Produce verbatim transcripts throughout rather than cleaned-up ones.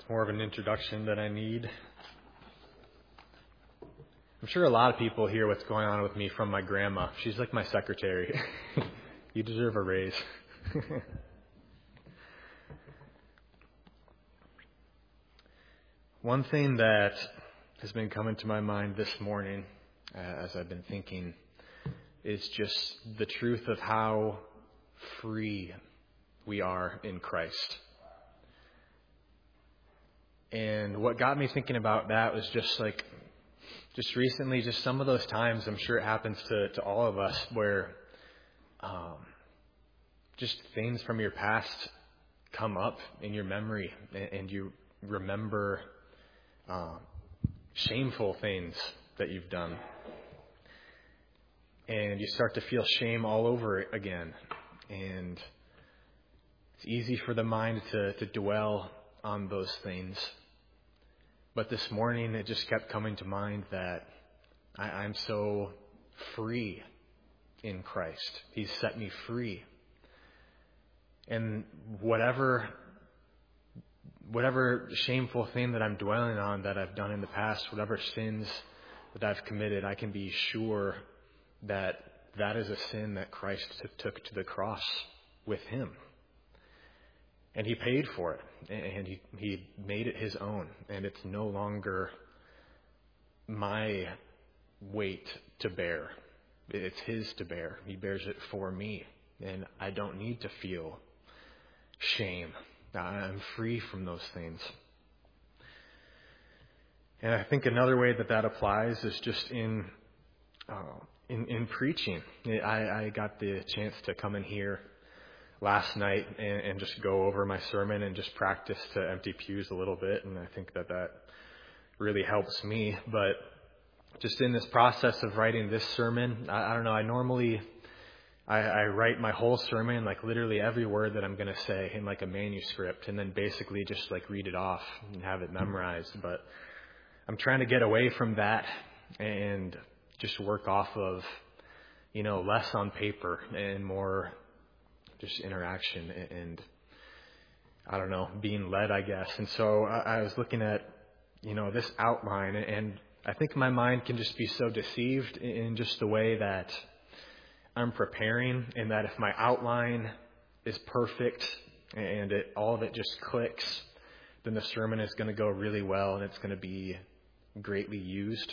more of an introduction than I need. I'm sure a lot of people hear what's going on with me from my grandma. She's like my secretary. You deserve a raise. One thing that has been coming to my mind this morning uh, as I've been thinking is just the truth of how free we are in Christ. And what got me thinking about that was just like, just recently, just some of those times, I'm sure it happens to, to all of us, where um, just things from your past come up in your memory, and, and you remember uh, shameful things that you've done. And you start to feel shame all over again. And it's easy for the mind to, to dwell on those things. But this morning, it just kept coming to mind that I, I'm so free in Christ. He's set me free. And whatever, whatever shameful thing that I'm dwelling on that I've done in the past, whatever sins that I've committed, I can be sure that that is a sin that Christ took to the cross with him. And he paid for it, and he, he made it his own, and it's no longer my weight to bear. It's his to bear. He bears it for me, and I don't need to feel shame. I'm free from those things. And I think another way that that applies is just in uh, in, in preaching. I, I got the chance to come in here last night and, and just go over my sermon and just practice to empty pews a little bit. And I think that that really helps me. But just in this process of writing this sermon, I, I don't know, I normally, I, I write my whole sermon, like literally every word that I'm going to say in like a manuscript, and then basically just like read it off and have it memorized. But I'm trying to get away from that and just work off of, you know, less on paper and more just interaction and, I don't know, being led, I guess. And so I, I was looking at, you know, this outline, and I think my mind can just be so deceived in just the way that I'm preparing, and that if my outline is perfect and it, all of it just clicks, then the sermon is going to go really well and it's going to be greatly used.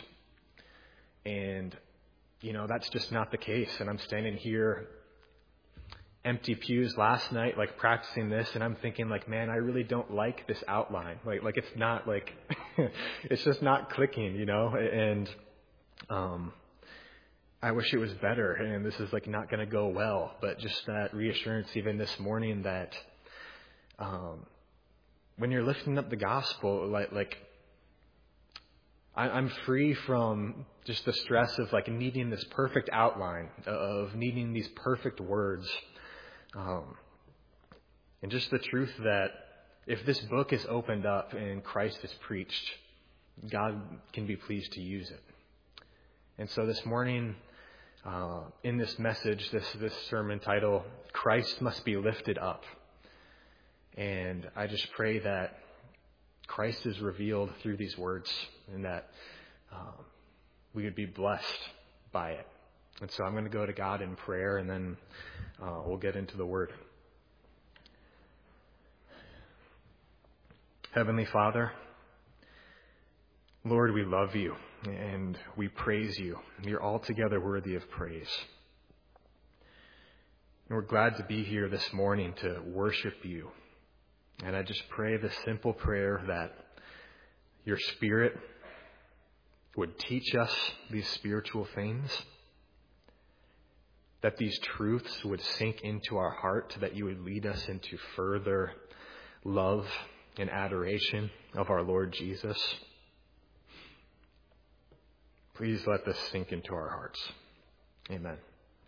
And, you know, that's just not the case. And I'm standing here empty pews last night, like practicing this, and I'm thinking like, man, I really don't like this outline. Like, like it's not like, it's just not clicking, you know, and, um, I wish it was better, and this is like not going to go well, but just that reassurance even this morning that, um, when you're lifting up the gospel, like, like, I, I'm free from just the stress of like needing this perfect outline, of needing these perfect words. Um, and just the truth that if this book is opened up and Christ is preached, God can be pleased to use it. And so this morning, uh, in this message, this, this sermon title, Christ Must Be Lifted Up. And I just pray that Christ is revealed through these words, and that um, we would be blessed by it. And so I'm going to go to God in prayer, and then uh, we'll get into the Word. Heavenly Father, Lord, we love you, and we praise you. You're altogether worthy of praise. And we're glad to be here this morning to worship you. And I just pray this simple prayer that your Spirit would teach us these spiritual things, that these truths would sink into our heart, that you would lead us into further love and adoration of our Lord Jesus. Please let this sink into our hearts. Amen.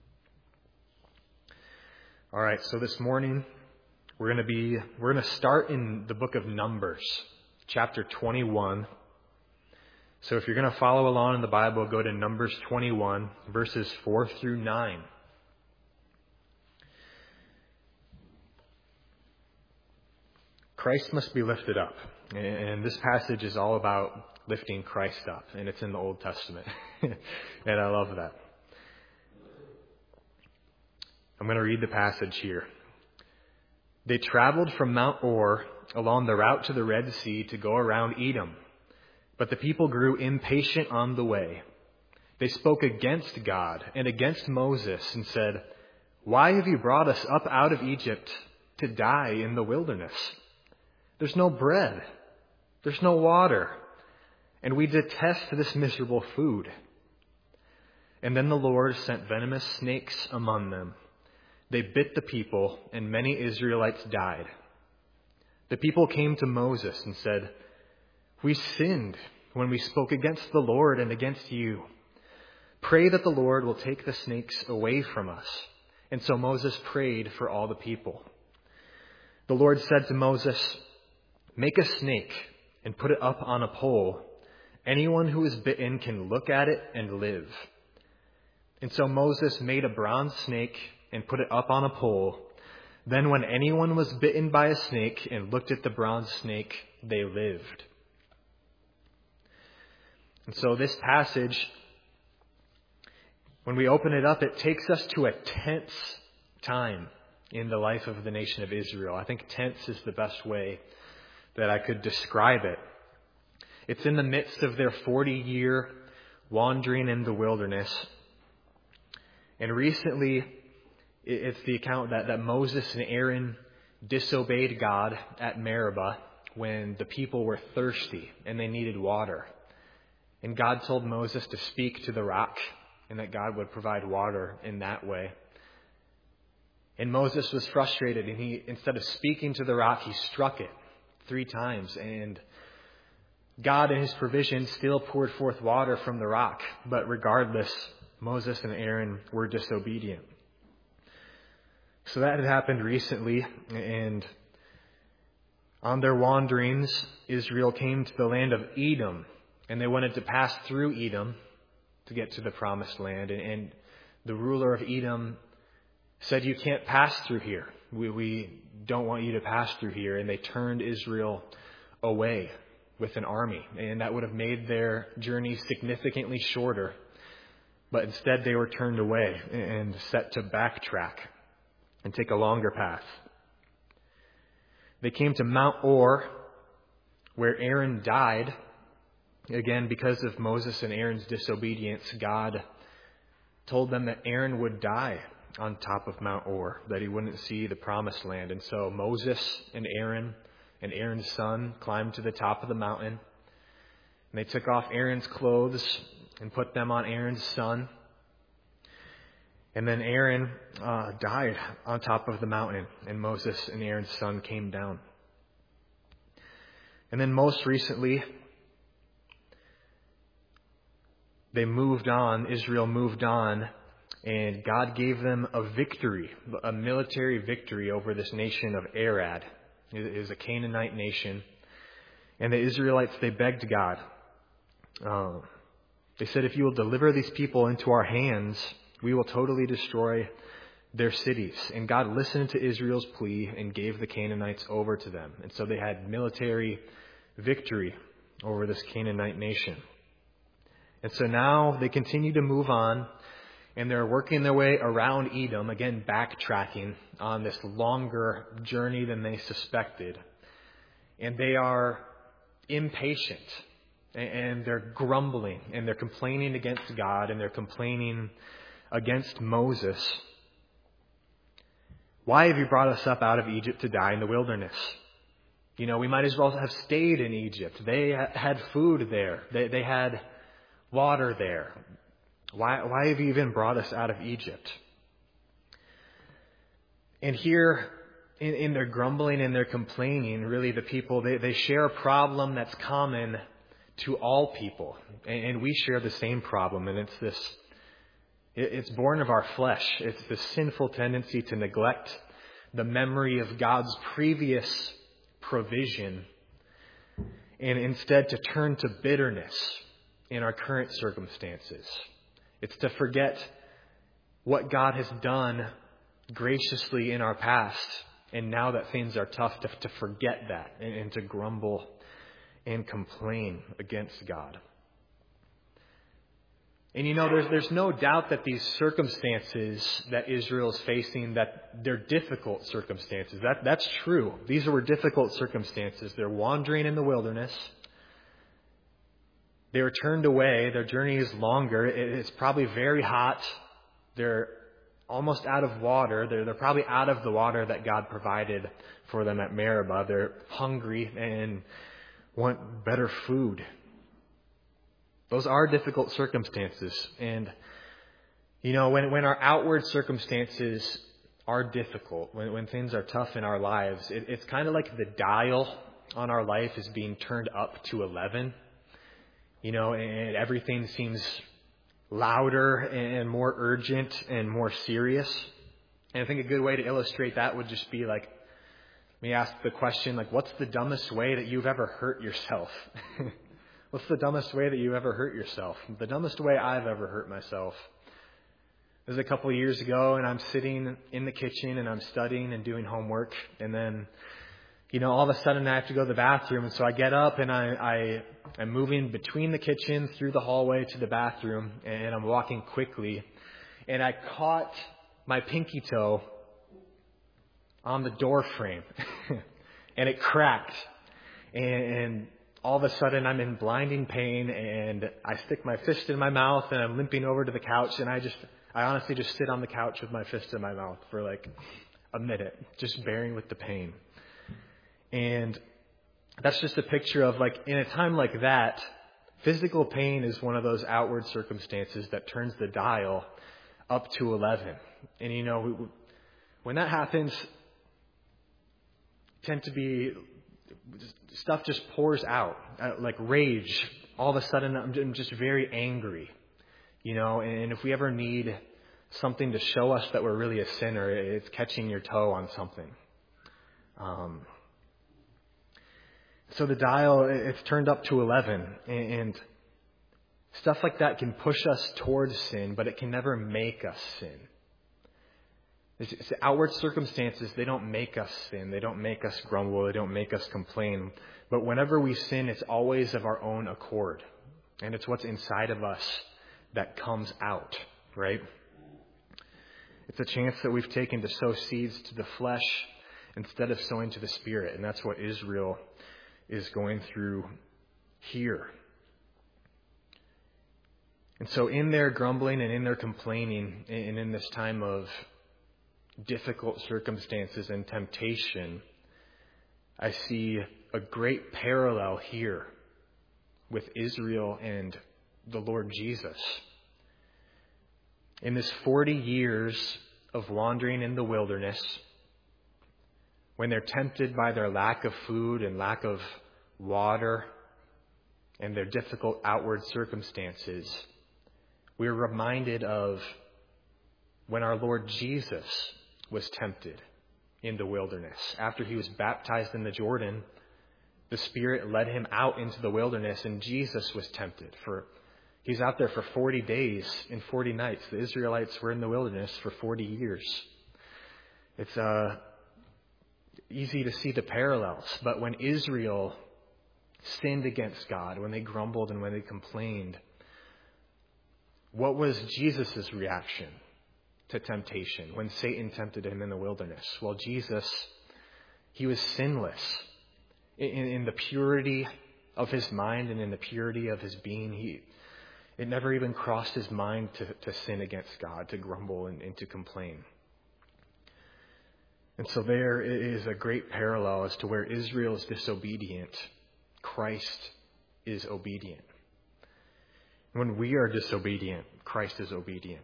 All right, so this morning we're going to be we're going to start in the book of Numbers, chapter twenty-one. So if you're going to follow along in the Bible, go to Numbers twenty-one, verses four through nine. Christ must be lifted up. And this passage is all about lifting Christ up, and it's in the Old Testament. And I love that. I'm going to read the passage here. They traveled from Mount Or along the route to the Red Sea to go around Edom. But the people grew impatient on the way. They spoke against God and against Moses and said, "Why have you brought us up out of Egypt to die in the wilderness? There's no bread. There's no water. And we detest this miserable food." And then the Lord sent venomous snakes among them. They bit the people, and many Israelites died. The people came to Moses and said, "We sinned when we spoke against the Lord and against you. Pray that the Lord will take the snakes away from us." And so Moses prayed for all the people. The Lord said to Moses, "Make a snake and put it up on a pole. Anyone who is bitten can look at it and live." And so Moses made a bronze snake and put it up on a pole. Then when anyone was bitten by a snake and looked at the bronze snake, they lived. And so this passage, when we open it up, it takes us to a tense time in the life of the nation of Israel. I think tense is the best way that I could describe it. It's in the midst of their forty-year wandering in the wilderness. And recently, it's the account that, that Moses and Aaron disobeyed God at Meribah when the people were thirsty and they needed water. And God told Moses to speak to the rock and that God would provide water in that way. And Moses was frustrated, and he, instead of speaking to the rock, he struck it three times. And God, in his provision, still poured forth water from the rock. But regardless, Moses and Aaron were disobedient. So that had happened recently, and on their wanderings, Israel came to the land of Edom, and they wanted to pass through Edom to get to the promised land. And, and the ruler of Edom said, "You can't pass through here. We, we don't want you to pass through here." And they turned Israel away with an army, and that would have made their journey significantly shorter. But instead they were turned away and set to backtrack and take a longer path. They came to Mount Or, where Aaron died. Again, because of Moses and Aaron's disobedience, God told them that Aaron would die on top of Mount Or, that he wouldn't see the promised land. And so Moses and Aaron and Aaron's son climbed to the top of the mountain. And they took off Aaron's clothes and put them on Aaron's son. And then Aaron uh, died on top of the mountain, and Moses and Aaron's son came down. And then most recently, they moved on, Israel moved on, and God gave them a victory, a military victory over this nation of Arad. It is a Canaanite nation. And the Israelites, they begged God. Uh, they said, "If you will deliver these people into our hands, we will totally destroy their cities." And God listened to Israel's plea and gave the Canaanites over to them. And so they had military victory over this Canaanite nation. And so now they continue to move on, and they're working their way around Edom, again backtracking on this longer journey than they suspected. And they are impatient, and they're grumbling, and they're complaining against God, and they're complaining against Moses. "Why have you brought us up out of Egypt to die in the wilderness? You know, we might as well have stayed in Egypt. They had food there. They, they had water there. Why, why have you even brought us out of Egypt?" And here, in, in their grumbling and their complaining, really the people, they, they share a problem that's common to all people. And, and we share the same problem, and it's this, it, it's born of our flesh. It's the sinful tendency to neglect the memory of God's previous provision, and instead to turn to bitterness in our current circumstances. It's to forget what God has done graciously in our past And now that things are tough, to, to forget that and, and to grumble and complain against God. And you know, there's there's no doubt that these circumstances that Israel is facing, that they're difficult circumstances. That that's true. These were difficult circumstances. They're wandering in the wilderness. They were turned away. Their journey is longer. It's probably very hot. They're almost out of water. They're they're probably out of the water that God provided for them at Meribah. They're hungry and want better food. Those are difficult circumstances. And, you know, when, when our outward circumstances are difficult, when, when things are tough in our lives, it, it's kind of like the dial on our life is being turned up to eleven. You know, and everything seems louder and more urgent and more serious. And I think a good way to illustrate that would just be like, let me ask the question, like, what's the dumbest way that you've ever hurt yourself? What's the dumbest way that you ever hurt yourself? The dumbest way I've ever hurt myself. This is a couple of years ago, and I'm sitting in the kitchen, and I'm studying and doing homework. And then, you know, all of a sudden I have to go to the bathroom. And so I get up, and I, I, I'm moving between the kitchen, through the hallway to the bathroom, and I'm walking quickly. And I caught my pinky toe on the door frame, and it cracked. And... and all of a sudden, I'm in blinding pain, and I stick my fist in my mouth, and I'm limping over to the couch, and I just, I honestly just sit on the couch with my fist in my mouth for like a minute, just bearing with the pain. And that's just a picture of, like, in a time like that, physical pain is one of those outward circumstances that turns the dial up to eleven. And, you know, when that happens, tend to be... stuff just pours out, uh, like rage. All of a sudden, I'm just very angry, you know, and if we ever need something to show us that we're really a sinner, it's catching your toe on something. Um, so the dial, it's turned up to eleven, and stuff like that can push us towards sin, but it can never make us sin. It's outward circumstances, they don't make us sin. They don't make us grumble. They don't make us complain. But whenever we sin, it's always of our own accord. And it's what's inside of us that comes out, right? It's a chance that we've taken to sow seeds to the flesh instead of sowing to the Spirit. And that's what Israel is going through here. And so in their grumbling and in their complaining, and in this time of difficult circumstances and temptation, I see a great parallel here with Israel and the Lord Jesus. In this forty years of wandering in the wilderness, when they're tempted by their lack of food and lack of water and their difficult outward circumstances, we're reminded of when our Lord Jesus was tempted in the wilderness. After he was baptized in the Jordan, the Spirit led him out into the wilderness, and Jesus was tempted. For he's out there for forty days and forty nights. The Israelites were in the wilderness for forty years. It's uh, easy to see the parallels. But when Israel sinned against God, when they grumbled and when they complained, what was Jesus' reaction to temptation when Satan tempted him in the wilderness? Well, Jesus, he was sinless in, in the purity of his mind and in the purity of his being. He, it never even crossed his mind to, to sin against God, to grumble and, and to complain. And so there is a great parallel as to where Israel is disobedient, Christ is obedient. When we are disobedient, Christ is obedient.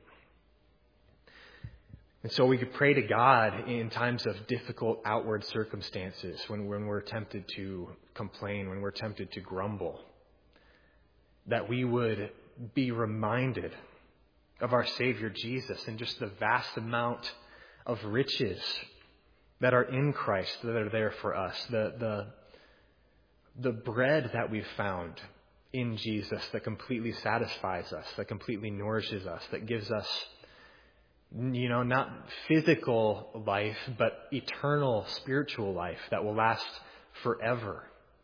And so we could pray to God in times of difficult outward circumstances, when, when we're tempted to complain, when we're tempted to grumble, that we would be reminded of our Savior Jesus and just the vast amount of riches that are in Christ that are there for us, the the the bread that we've found in Jesus that completely satisfies us, that completely nourishes us, that gives us You know, not physical life, but eternal spiritual life that will last forever.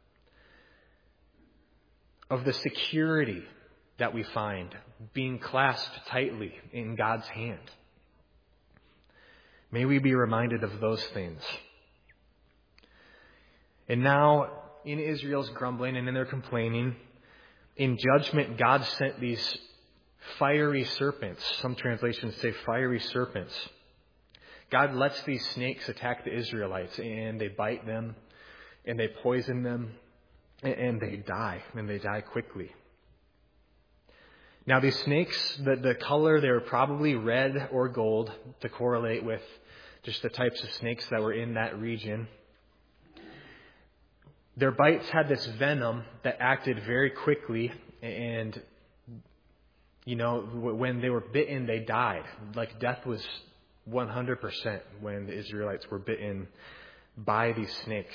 Of the security that we find being clasped tightly in God's hand. May we be reminded of those things. And now, in Israel's grumbling and in their complaining, in judgment, God sent these fiery serpents. Some translations say fiery serpents. God lets these snakes attack the Israelites, and they bite them, and they poison them, and they die, and they die quickly. Now, these snakes, the, the color, they were probably red or gold to correlate with just the types of snakes that were in that region. Their bites had this venom that acted very quickly, and, you know, when they were bitten, they died. Like, death was one hundred percent when the Israelites were bitten by these snakes.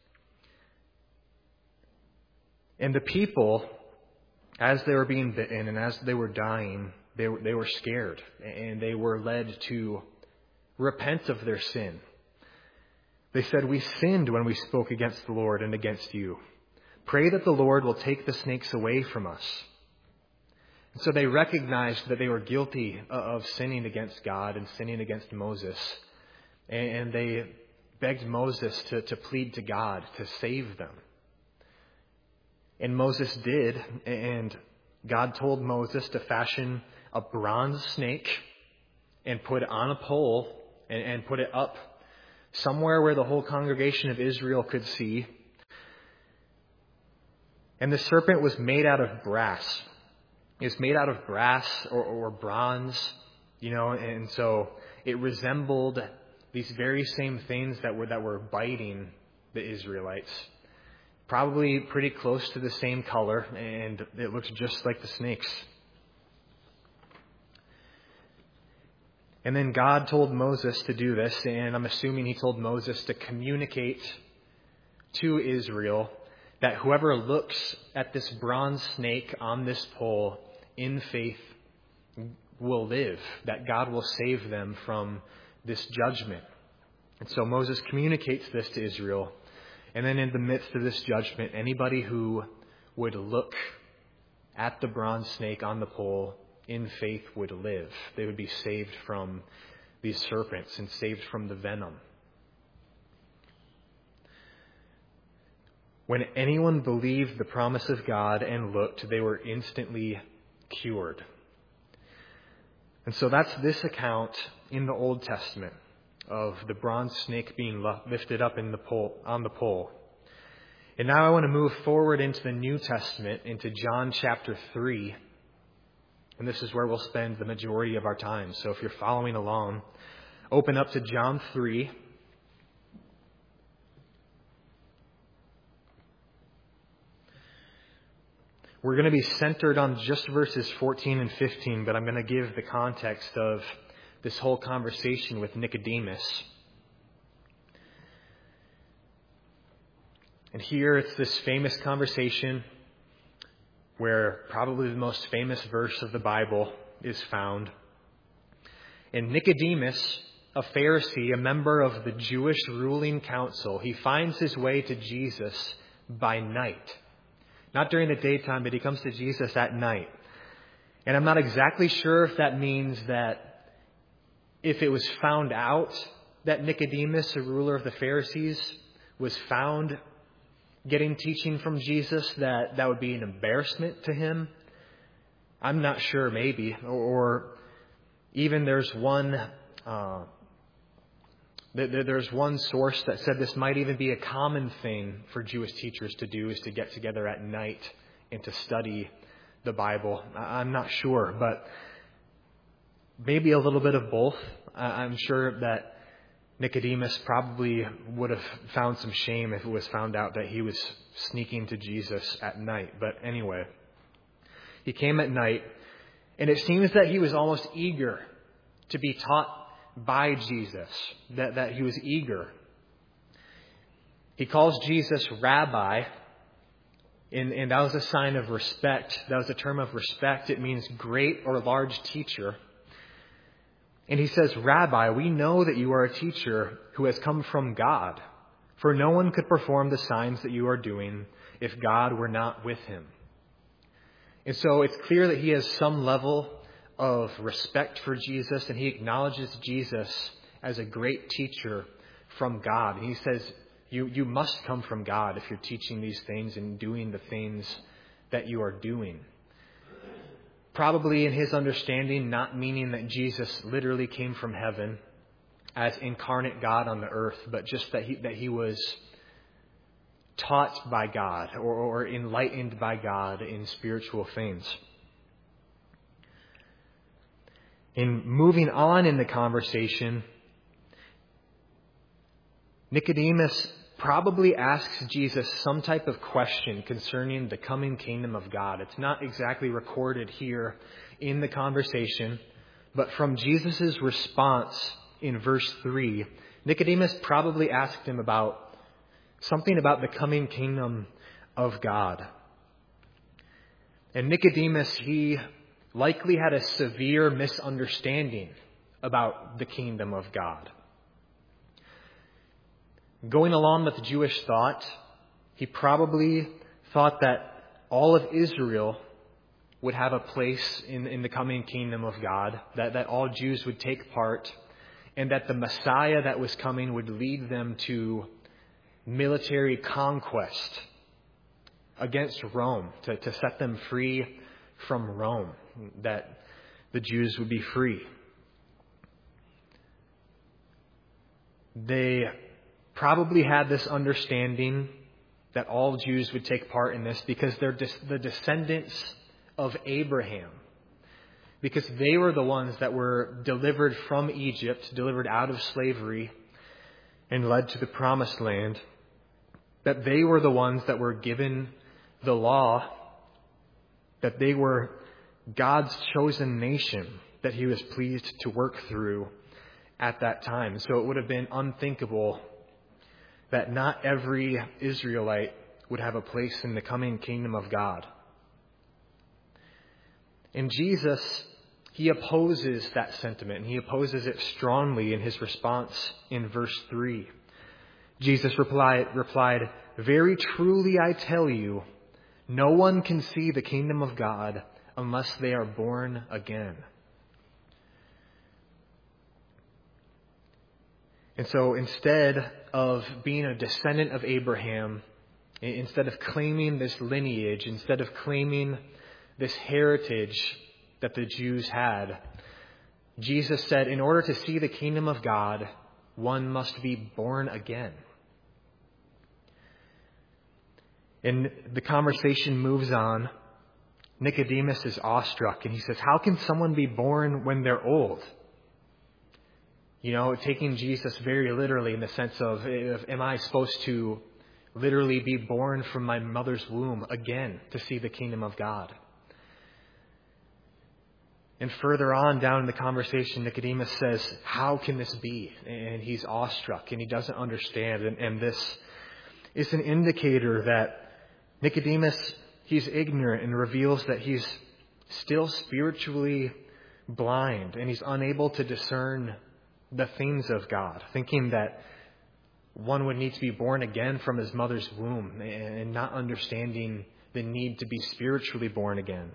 And the people, as they were being bitten and as they were dying, they were, they were scared, and they were led to repent of their sin. They said, "We sinned when we spoke against the Lord and against you. Pray that the Lord will take the snakes away from us." And so they recognized that they were guilty of sinning against God and sinning against Moses. And they begged Moses to, to plead to God to save them. And Moses did. And God told Moses to fashion a bronze snake and put it on a pole and, and put it up somewhere where the whole congregation of Israel could see. And the serpent was made out of brass. It was made out of brass or, or bronze, you know, and so it resembled these very same things that were that were biting the Israelites. Probably pretty close to the same color, and it looks just like the snakes. And then God told Moses to do this, and I'm assuming he told Moses to communicate to Israel that whoever looks at this bronze snake on this pole in faith will live, that God will save them from this judgment. And so Moses communicates this to Israel. And then in the midst of this judgment, anybody who would look at the bronze snake on the pole in faith would live. They would be saved from these serpents and saved from the venom. When anyone believed the promise of God and looked, they were instantly cured. And so that's this account in the Old Testament of the bronze snake being lifted up in the pole, on the pole. And now I want to move forward into the New Testament, into John chapter three. And this is where we'll spend the majority of our time. So if you're following along, open up to John three. We're going to be centered on just verses fourteen and fifteen, but I'm going to give the context of this whole conversation with Nicodemus. And here it's this famous conversation where probably the most famous verse of the Bible is found. And Nicodemus, a Pharisee, a member of the Jewish ruling council, he finds his way to Jesus by night. Not during the daytime, but he comes to Jesus at night. And I'm not exactly sure if that means that if it was found out that Nicodemus, a ruler of the Pharisees, was found getting teaching from Jesus, that that would be an embarrassment to him. I'm not sure, maybe. Or, or even there's one uh, there's one source that said this might even be a common thing for Jewish teachers to do, is to get together at night and to study the Bible. I'm not sure, but maybe a little bit of both. I'm sure that Nicodemus probably would have found some shame if it was found out that he was sneaking to Jesus at night. But anyway, he came at night, and it seems that he was almost eager to be taught by Jesus, that, that he was eager. He calls Jesus Rabbi, and, and that was a sign of respect. That was a term of respect. It means great or large teacher. And he says, "Rabbi, we know that you are a teacher who has come from God, for no one could perform the signs that you are doing if God were not with him." And so it's clear that he has some level of respect for Jesus, and he acknowledges Jesus as a great teacher from God. And he says, you, you must come from God if you're teaching these things and doing the things that you are doing. Probably in his understanding, not meaning that Jesus literally came from heaven as incarnate God on the earth, but just that he, that he was taught by God or, or enlightened by God in spiritual things. In moving on in the conversation, Nicodemus probably asks Jesus some type of question concerning the coming kingdom of God. It's not exactly recorded here in the conversation, but from Jesus' response in verse three, Nicodemus probably asked him about something about the coming kingdom of God. And Nicodemus, he likely had a severe misunderstanding about the kingdom of God. Going along with Jewish thought, he probably thought that all of Israel would have a place in, in the coming kingdom of God, that, that all Jews would take part, and that the Messiah that was coming would lead them to military conquest against Rome, to, to set them free from Rome, that the Jews would be free. They probably had this understanding that all Jews would take part in this because they're des- the descendants of Abraham. Because they were the ones that were delivered from Egypt, delivered out of slavery, and led to the promised land. That they were the ones that were given the law, that they were God's chosen nation that he was pleased to work through at that time. So it would have been unthinkable that not every Israelite would have a place in the coming kingdom of God. And Jesus, he opposes that sentiment, and he opposes it strongly in his response in verse three. Jesus replied, replied, "Very truly I tell you, no one can see the kingdom of God unless they are born again." And so instead of being a descendant of Abraham, instead of claiming this lineage, instead of claiming this heritage that the Jews had, Jesus said, in order to see the kingdom of God, one must be born again. And the conversation moves on. Nicodemus is awestruck, and he says, "How can someone be born when they're old?" You know, taking Jesus very literally in the sense of, am I supposed to literally be born from my mother's womb again to see the kingdom of God? And further on down in the conversation, Nicodemus says, "How can this be?" And he's awestruck and he doesn't understand. And, and this is an indicator that Nicodemus, he's ignorant, and reveals that he's still spiritually blind and he's unable to discern the things of God, thinking that one would need to be born again from his mother's womb and not understanding the need to be spiritually born again.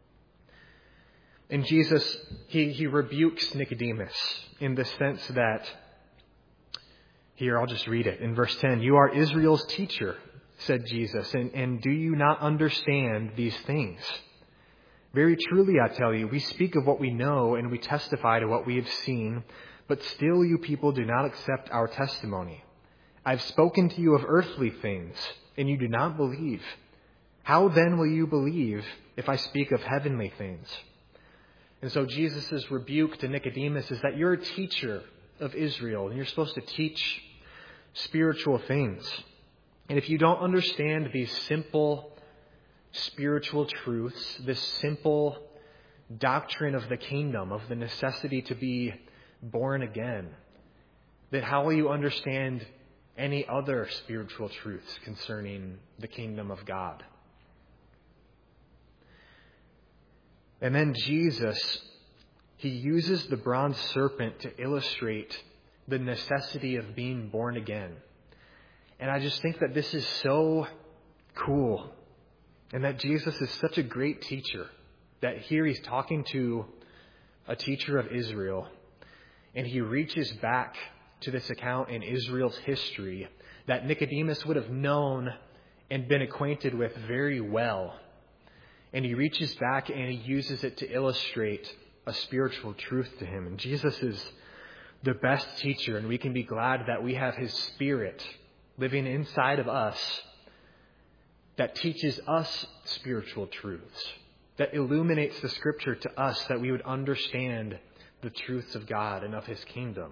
And Jesus, he, he rebukes Nicodemus in the sense that, here, I'll just read it. In verse ten, "You are Israel's teacher," said Jesus, and, and do you not understand these things? Very truly, I tell you, we speak of what we know and we testify to what we have seen, but still you people do not accept our testimony. I've spoken to you of earthly things, and you do not believe. How then will you believe if I speak of heavenly things? And so Jesus' rebuke to Nicodemus is that you're a teacher of Israel, and you're supposed to teach spiritual things. And if you don't understand these simple spiritual truths, this simple doctrine of the kingdom, of the necessity to be born again, then how will you understand any other spiritual truths concerning the kingdom of God? And then Jesus, he uses the bronze serpent to illustrate the necessity of being born again. And I just think that this is so cool, and that Jesus is such a great teacher, that here he's talking to a teacher of Israel, and he reaches back to this account in Israel's history that Nicodemus would have known and been acquainted with very well. And he reaches back and he uses it to illustrate a spiritual truth to him. And Jesus is the best teacher, and we can be glad that we have his Spirit living inside of us that teaches us spiritual truths, that illuminates the Scripture to us, that we would understand the truths of God and of his kingdom.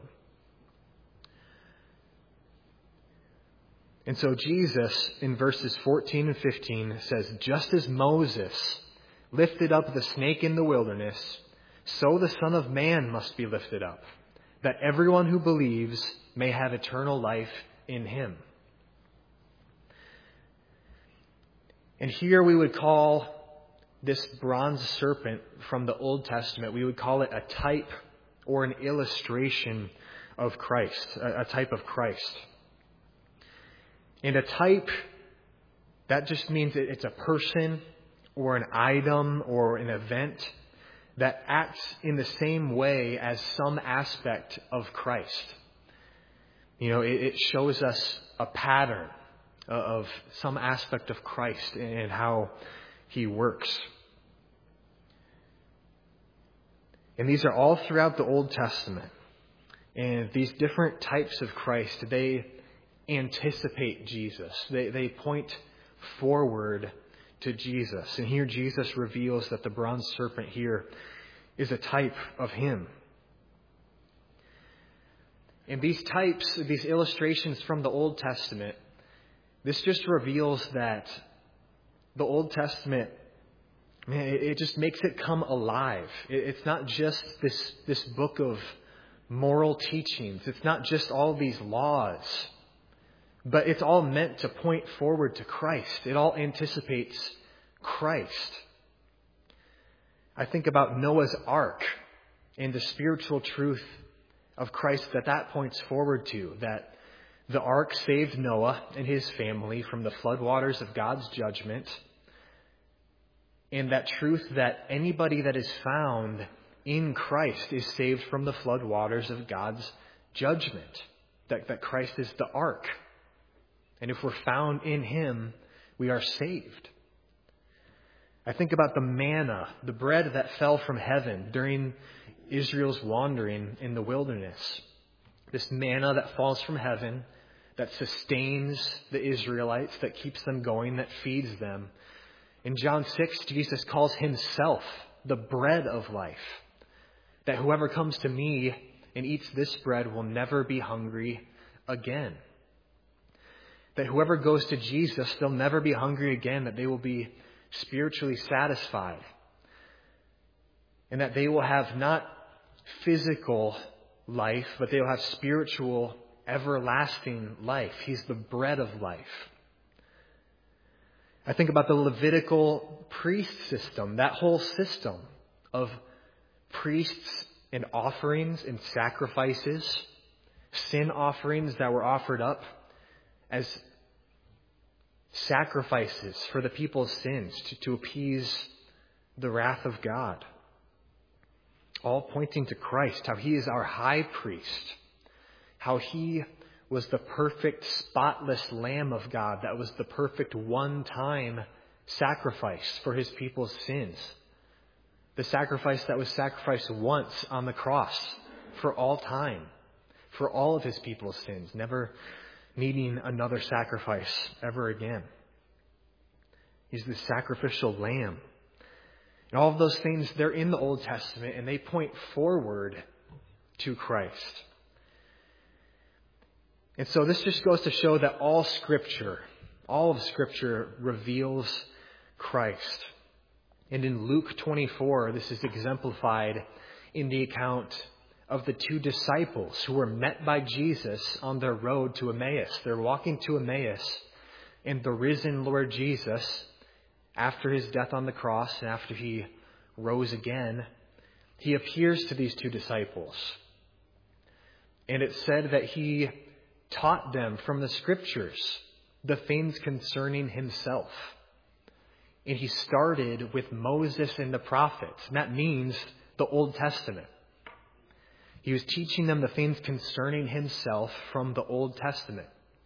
And so Jesus, in verses fourteen and fifteen, says, "Just as Moses lifted up the snake in the wilderness, so the Son of Man must be lifted up, that everyone who believes may have eternal life in him." And here we would call this bronze serpent from the Old Testament, we would call it a type or an illustration of Christ, a, a type of Christ. And a type, that just means that it's a person or an item or an event that acts in the same way as some aspect of Christ. You know, it, it shows us a pattern of some aspect of Christ and how he works. And these are all throughout the Old Testament. And these different types of Christ, they anticipate Jesus. They, they point forward to Jesus. And here Jesus reveals that the bronze serpent here is a type of him. And these types, these illustrations from the Old Testament, this just reveals that the Old Testament, man, it, it just makes it come alive. It, it's not just this, this book of moral teachings. It's not just all these laws. But it's all meant to point forward to Christ. It all anticipates Christ. I think about Noah's Ark and the spiritual truth of Christ that that points forward to. That the ark saved Noah and his family from the floodwaters of God's judgment. And that truth that anybody that is found in Christ is saved from the floodwaters of God's judgment. That, that Christ is the ark. And if we're found in him, we are saved. I think about the manna, the bread that fell from heaven during Israel's wandering in the wilderness. This manna that falls from heaven, that sustains the Israelites, that keeps them going, that feeds them. In John six, Jesus calls himself the bread of life. That whoever comes to me and eats this bread will never be hungry again. That whoever goes to Jesus, they'll never be hungry again, that they will be spiritually satisfied. And that they will have not physical life, but they will have spiritual, everlasting life. He's the bread of life. I think about the Levitical priest system, that whole system of priests and offerings and sacrifices, sin offerings that were offered up as sacrifices for the people's sins to, to appease the wrath of God. All pointing to Christ, how he is our high priest, how he was the perfect, spotless Lamb of God that was the perfect one-time sacrifice for his people's sins. The sacrifice that was sacrificed once on the cross for all time, for all of his people's sins, never needing another sacrifice ever again. He's the sacrificial lamb. And all of those things, they're in the Old Testament and they point forward to Christ. And so this just goes to show that all Scripture, all of Scripture reveals Christ. And in Luke twenty-four, this is exemplified in the account of the two disciples who were met by Jesus on their road to Emmaus. They're walking to Emmaus, and the risen Lord Jesus, after his death on the cross and after he rose again, he appears to these two disciples. And it said that he taught them from the scriptures the things concerning himself. And he started with Moses and the prophets. And that means the Old Testament. He was teaching them the things concerning himself from the Old Testament.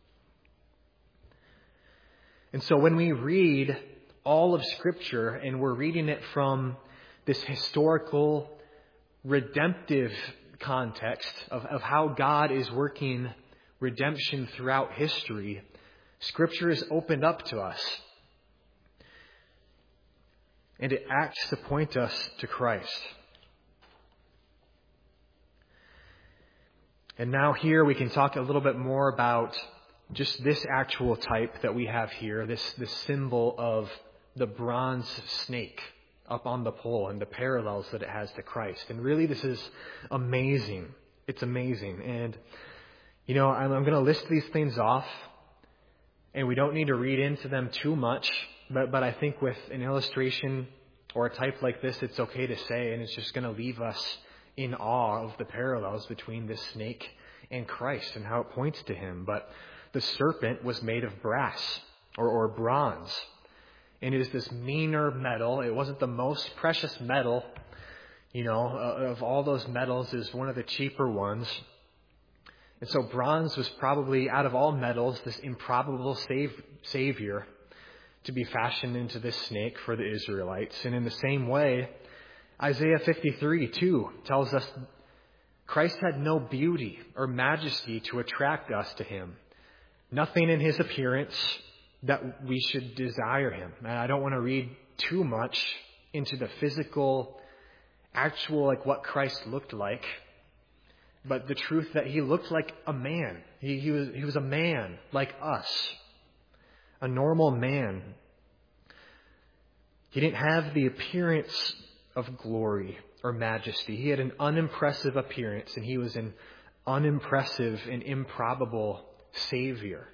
And so when we read all of Scripture and we're reading it from this historical, redemptive context of, of how God is working redemption throughout history, Scripture is opened up to us. And it acts to point us to Christ. And now here we can talk a little bit more about just this actual type that we have here, this, this symbol of the bronze snake up on the pole and the parallels that it has to Christ. And really this is amazing. It's amazing. And, you know, I'm, I'm going to list these things off, and we don't need to read into them too much, but, but I think with an illustration or a type like this, it's okay to say, and it's just going to leave us in awe of the parallels between this snake and Christ and how it points to him. But the serpent was made of brass or, or bronze. And it is this meaner metal. It wasn't the most precious metal, you know, uh, of all those metals is one of the cheaper ones. And so bronze was probably, out of all metals, this improbable save, savior to be fashioned into this snake for the Israelites. And in the same way, Isaiah fifty-three, too, tells us Christ had no beauty or majesty to attract us to him. Nothing in his appearance that we should desire him. And I don't want to read too much into the physical, actual, like what Christ looked like. But the truth that he looked like a man. He, he was, he was a man like us. A normal man. He didn't have the appearance of glory or majesty. He had an unimpressive appearance, and he was an unimpressive and improbable Savior.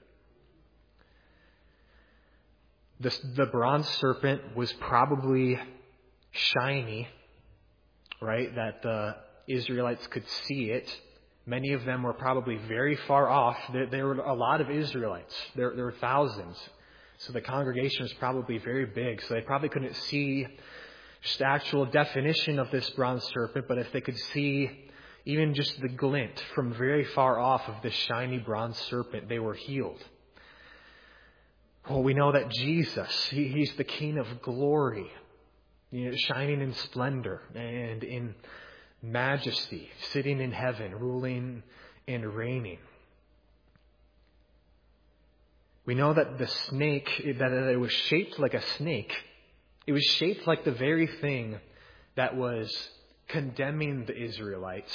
The, the bronze serpent was probably shiny, right? That the Israelites could see it. Many of them were probably very far off. There, there were a lot of Israelites. There, there were thousands. So the congregation was probably very big. So they probably couldn't see just the actual definition of this bronze serpent. But if they could see even just the glint from very far off of this shiny bronze serpent, they were healed. Well, we know that Jesus, he, he's the King of glory, you know, shining in splendor and in majesty, sitting in heaven, ruling and reigning. We know that the snake, that it was shaped like a snake. It was shaped like the very thing that was condemning the Israelites.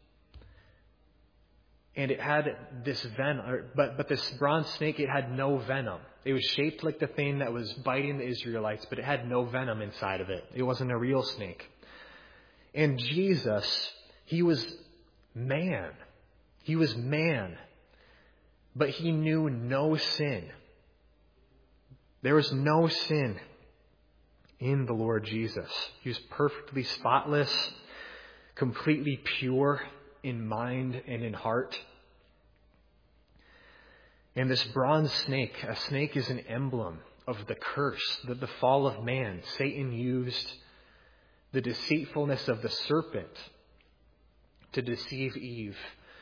And it had this venom, but, but this bronze snake, it had no venom. It was shaped like the thing that was biting the Israelites, but it had no venom inside of it. It wasn't a real snake. And Jesus, he was man. He was man. But he knew no sin. There was no sin in the Lord Jesus. He was perfectly spotless, completely pure in mind and in heart. And this bronze snake, a snake is an emblem of the curse, the, the fall of man. Satan used the deceitfulness of the serpent to deceive Eve.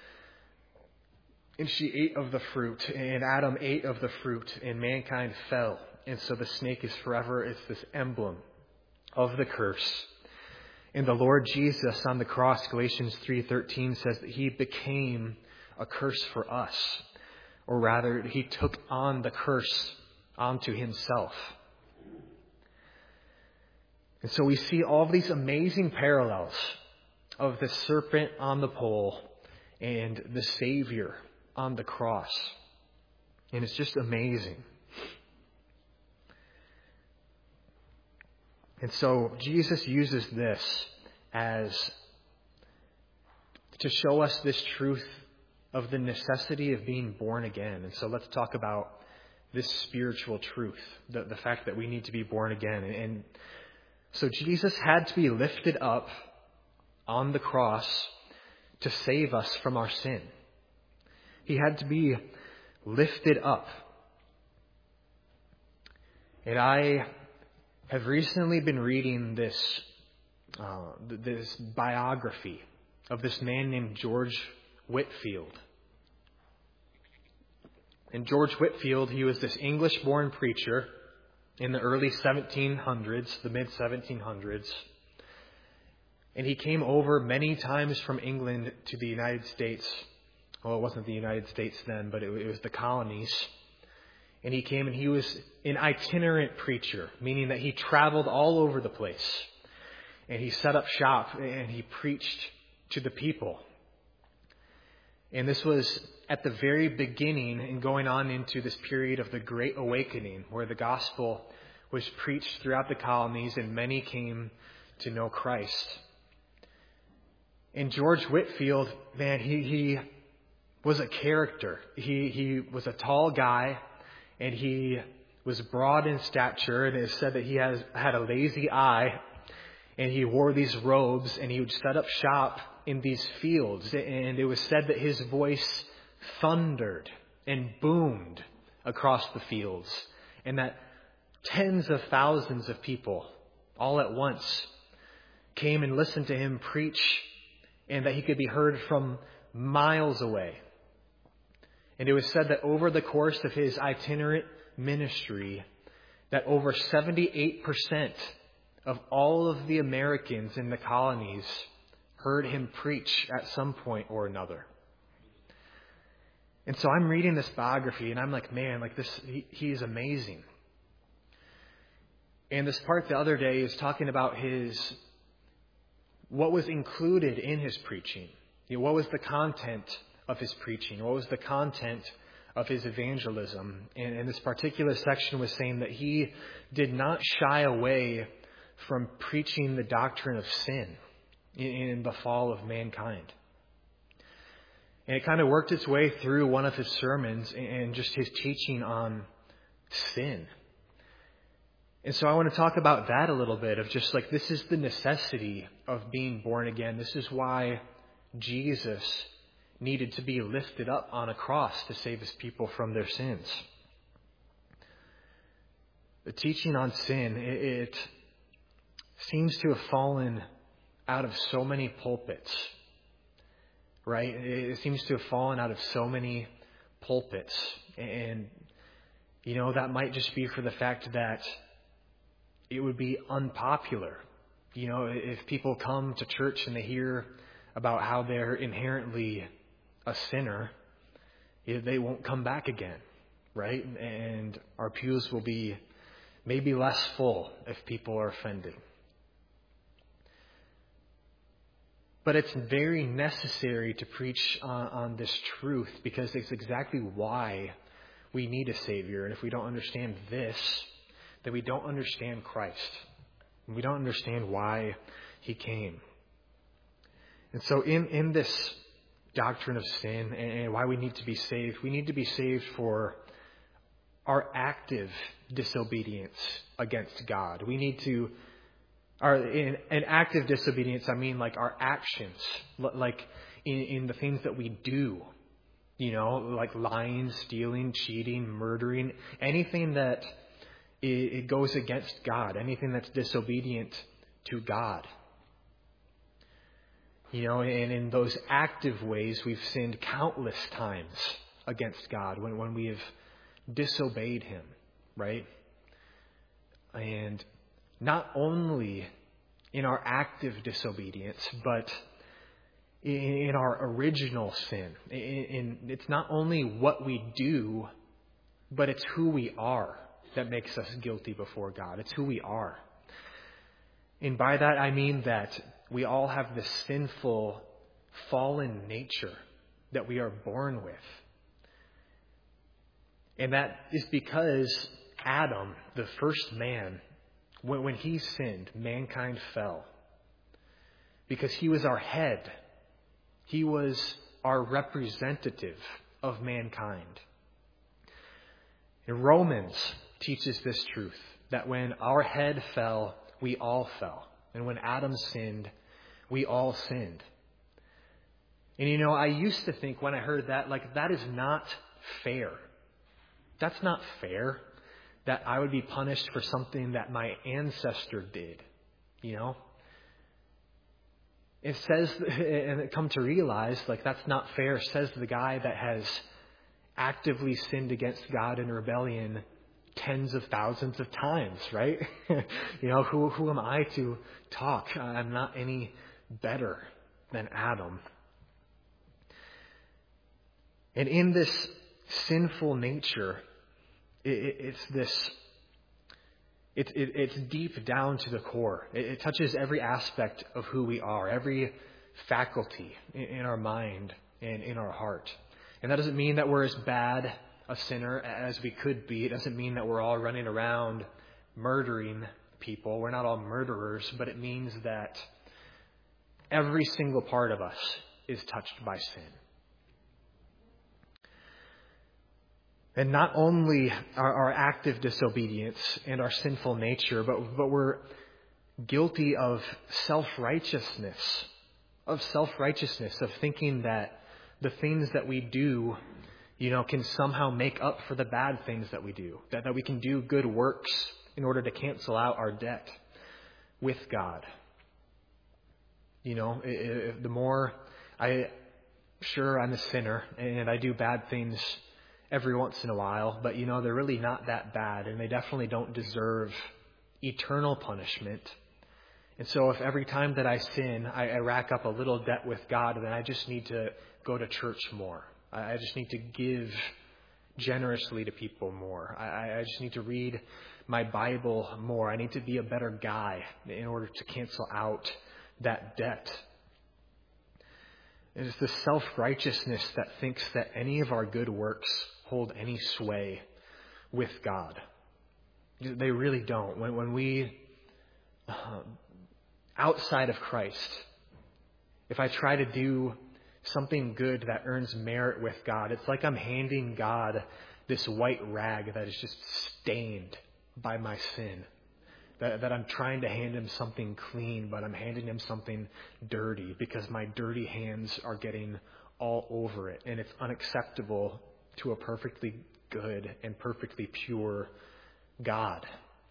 And she ate of the fruit, and Adam ate of the fruit, and mankind fell. And so the snake is forever, it's this emblem of the curse. And the Lord Jesus on the cross, Galatians three thirteen says that he became a curse for us. Or rather, he took on the curse onto himself. And so we see all of these amazing parallels of the serpent on the pole and the Savior on the cross. And it's just amazing. And so Jesus uses this as to show us this truth of the necessity of being born again. And so let's talk about this spiritual truth, the, the fact that we need to be born again. And, and so Jesus had to be lifted up on the cross to save us from our sin. He had to be lifted up. And I have recently been reading this uh, this biography of this man named George Whitefield. And George Whitefield, he was this English-born preacher in the early seventeen hundreds, the mid seventeen hundreds. And he came over many times from England to the United States. Well, it wasn't the United States then, but it, it was the colonies. And he came and he was an itinerant preacher, meaning that he traveled all over the place. And he set up shop and he preached to the people. And this was at the very beginning and going on into this period of the Great Awakening, where the gospel was preached throughout the colonies and many came to know Christ. And George Whitefield, man, he, he was a character. He, he was a tall guy, and he was broad in stature, and it is said that he has had a lazy eye, and he wore these robes, and he would set up shop in these fields. And it was said that his voice thundered and boomed across the fields, and that tens of thousands of people all at once came and listened to him preach, and that he could be heard from miles away. And it was said that over the course of his itinerant ministry, that over seventy-eight percent of all of the Americans in the colonies heard him preach at some point or another. And so I'm reading this biography and I'm like, man, like this, he, he is amazing. And this part the other day is talking about his, what was included in his preaching. You know, what was the content of his preaching? What was the content of his evangelism? And, and this particular section was saying that he did not shy away from preaching the doctrine of sin in, in the fall of mankind. And it kind of worked its way through one of his sermons and just his teaching on sin. And so I want to talk about that a little bit, of just like, this is the necessity of being born again. This is why Jesus needed to be lifted up on a cross to save his people from their sins. The teaching on sin, it, it seems to have fallen out of so many pulpits, right? It seems to have fallen out of so many pulpits. And, you know, that might just be for the fact that it would be unpopular. You know, if people come to church and they hear about how they're inherently a sinner, they won't come back again, right? And our pews will be maybe less full if people are offended. But it's very necessary to preach on, on this truth, because it's exactly why we need a Savior. And if we don't understand this, then we don't understand Christ. We don't understand why he came. And so in, in this doctrine of sin and why we need to be saved, we need to be saved for our active disobedience against God. We need to, our, in, in active disobedience, I mean like our actions, like in, in the things that we do, you know, like lying, stealing, cheating, murdering, anything that it, it goes against God, anything that's disobedient to God. You know, and in those active ways, we've sinned countless times against God when, when we have disobeyed him, right? And not only in our active disobedience, but in, in our original sin. In, in, it's not only what we do, but it's who we are that makes us guilty before God. It's who we are. And by that, I mean that we all have this sinful, fallen nature that we are born with. And that is because Adam, the first man, when, when he sinned, mankind fell. Because he was our head. He was our representative of mankind. And Romans teaches this truth, that when our head fell, we all fell. And when Adam sinned, We all sinned. And you know, I used to think when I heard that, like, that is not fair. That's not fair that I would be punished for something that my ancestor did, you know? It says, and it come to realize, like, that's not fair, says the guy that has actively sinned against God in rebellion tens of thousands of times, right? You know, who who am I to talk? I'm not any better than Adam. And in this sinful nature, it, it's this, it, it, it's deep down to the core. It, it touches every aspect of who we are, every faculty in, in our mind and in our heart. And that doesn't mean that we're as bad a sinner as we could be. It doesn't mean that we're all running around murdering people. We're not all murderers, but it means that every single part of us is touched by sin. And not only our, our active disobedience and our sinful nature, but, but we're guilty of self-righteousness, of self-righteousness, of thinking that the things that we do, you know, can somehow make up for the bad things that we do. That, that we can do good works in order to cancel out our debt with God. You know, it, it, the more I, sure, I'm a sinner and I do bad things every once in a while, but you know, they're really not that bad, and they definitely don't deserve eternal punishment. And so if every time that I sin, I, I rack up a little debt with God, then I just need to go to church more. I, I just need to give generously to people more. I, I just need to read my Bible more. I need to be a better guy in order to cancel out that debt. It is the self-righteousness that thinks that any of our good works hold any sway with God. They really don't. When, when we, uh, outside of Christ, if I try to do something good that earns merit with God, it's like I'm handing God this white rag that is just stained by my sin. That, that I'm trying to hand him something clean, but I'm handing him something dirty because my dirty hands are getting all over it. And it's unacceptable to a perfectly good and perfectly pure God.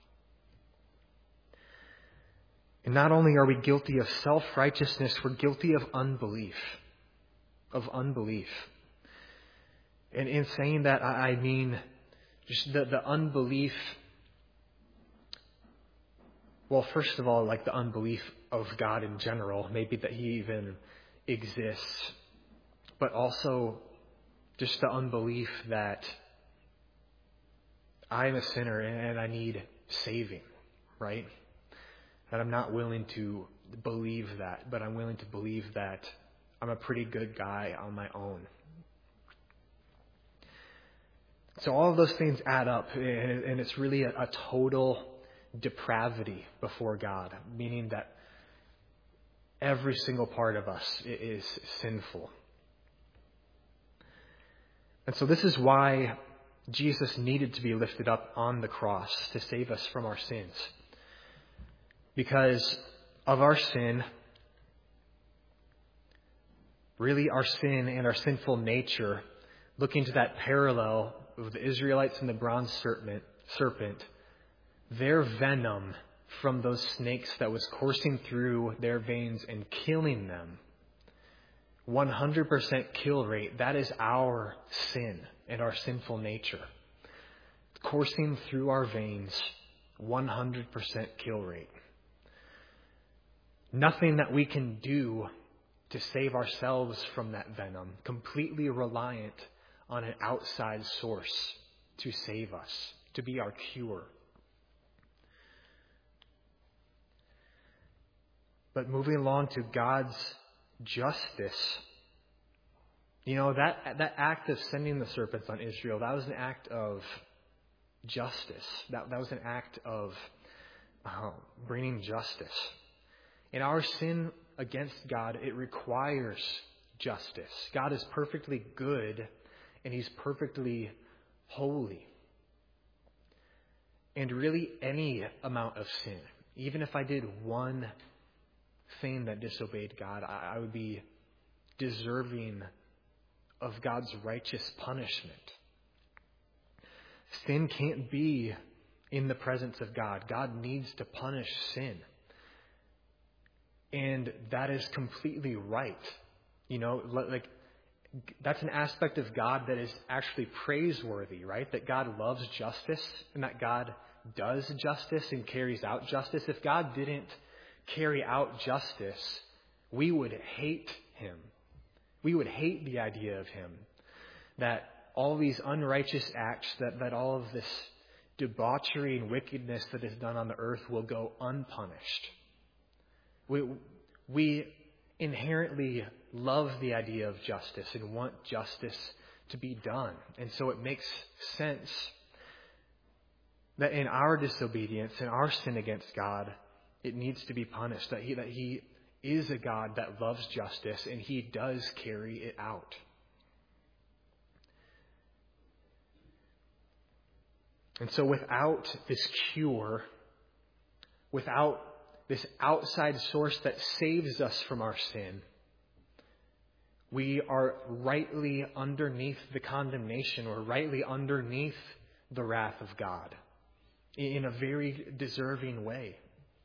And not only are we guilty of self-righteousness, we're guilty of unbelief. Of unbelief. And in saying that, I mean just the, the unbelief. Well, first of all, like the unbelief of God in general, maybe that he even exists, but also just the unbelief that I'm a sinner and I need saving, right? That I'm not willing to believe that, but I'm willing to believe that I'm a pretty good guy on my own. So all of those things add up, and it's really a, a total depravity before God, meaning that every single part of us is sinful. And so this is why Jesus needed to be lifted up on the cross to save us from our sins. Because of our sin, really our sin and our sinful nature, looking to that parallel of the Israelites and the bronze serpent, serpent, their venom from those snakes that was coursing through their veins and killing them, one hundred percent kill rate, that is our sin and our sinful nature. Coursing through our veins, one hundred percent kill rate. Nothing that we can do to save ourselves from that venom, completely reliant on an outside source to save us, to be our cure. But moving along to God's justice, you know, that that act of sending the serpents on Israel, that was an act of justice. That, that was an act of uh, bringing justice. In our sin against God, it requires justice. God is perfectly good, and he's perfectly holy. And really any amount of sin, even if I did one thing that disobeyed God, I, I would be deserving of God's righteous punishment. Sin can't be in the presence of God. God needs to punish sin. And that is completely right. You know, like, that's an aspect of God that is actually praiseworthy, right? That God loves justice and that God does justice and carries out justice. If God didn't carry out justice, we would hate him. We would hate the idea of him. That all these unrighteous acts, that, that all of this debauchery and wickedness that is done on the earth will go unpunished. We, we inherently love the idea of justice and want justice to be done. And so it makes sense that in our disobedience and our sin against God, it needs to be punished. That he, that he is a God that loves justice and he does carry it out. And so without this cure, without this outside source that saves us from our sin, we are rightly underneath the condemnation or rightly underneath the wrath of God in a very deserving way.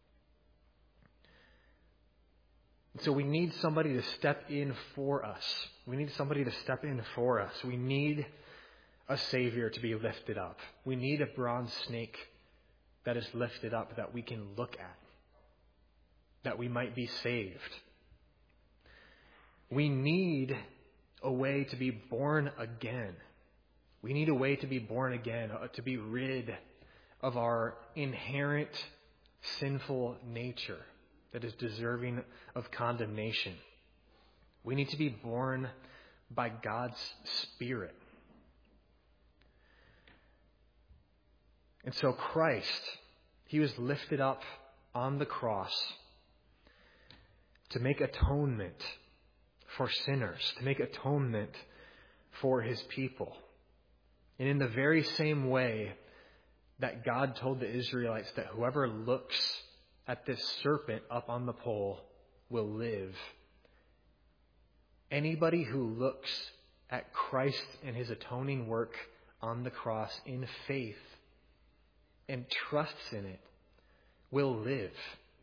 So we need somebody to step in for us. We need somebody to step in for us. We need a Savior to be lifted up. We need a bronze snake that is lifted up that we can look at, that we might be saved. We need a way to be born again. We need a way to be born again, to be rid of our inherent sinful nature that is deserving of condemnation. We need to be born by God's Spirit. And so Christ, he was lifted up on the cross to make atonement for sinners, to make atonement for his people. And in the very same way that God told the Israelites that whoever looks at this serpent up on the pole will live, anybody who looks at Christ and his atoning work on the cross in faith and trusts in it will live.